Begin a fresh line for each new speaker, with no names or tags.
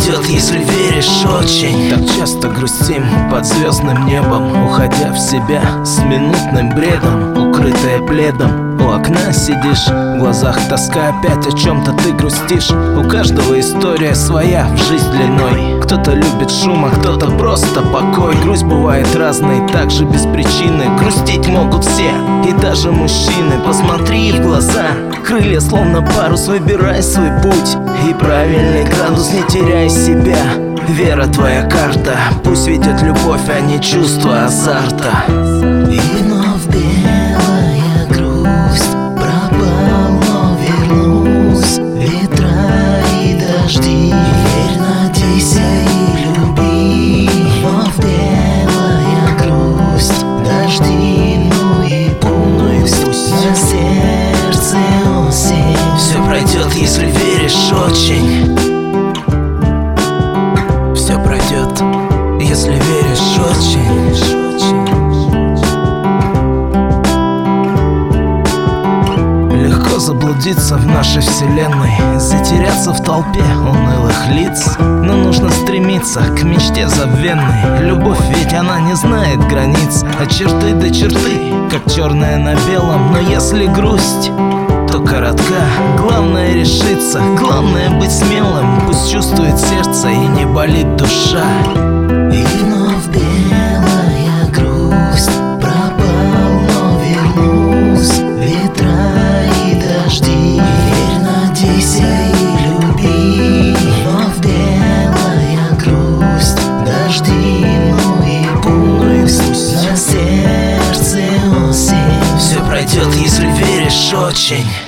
пройдет, если веришь очень. Так часто грустим под звездным небом, уходя в себя с минутным бредом, укрытая пледом. У окна сидишь, в глазах тоска, опять о чем-то ты грустишь. У каждого история своя, в жизнь длиной. Кто-то любит шум, а кто-то просто покой. Грусть бывает разной, также без причины. Грустить могут все, и даже мужчины. Посмотри в глаза, крылья словно парус, выбирай свой путь и правильный градус, не теряй себя. Вера твоя карта, пусть ведет любовь, а не чувство азарта.
И вновь белая грусть, пропал, но вернусь. Ветра и дожди, верь, надейся и люби. Вновь белая грусть, дожди, ну и пусть на сердце осень.
Все пройдет, если веришь очень. Все пройдет, если веришь очень. Легко заблудиться в нашей вселенной, затеряться в толпе унылых лиц. Но нужно стремиться к мечте забвенной. Любовь ведь она не знает границ, от черты до черты, как черное на белом. Но если грусть, то коротка. Главное решиться, главное быть смелым. Пусть чувствует сердце и не болит душа.
И вновь белая грусть, пропал, но вернусь. Ветра и дожди, верь, надейся и люби. Вновь белая грусть, дожди, ну и пусть на сердце осень.
Все пройдет, если веришь очень.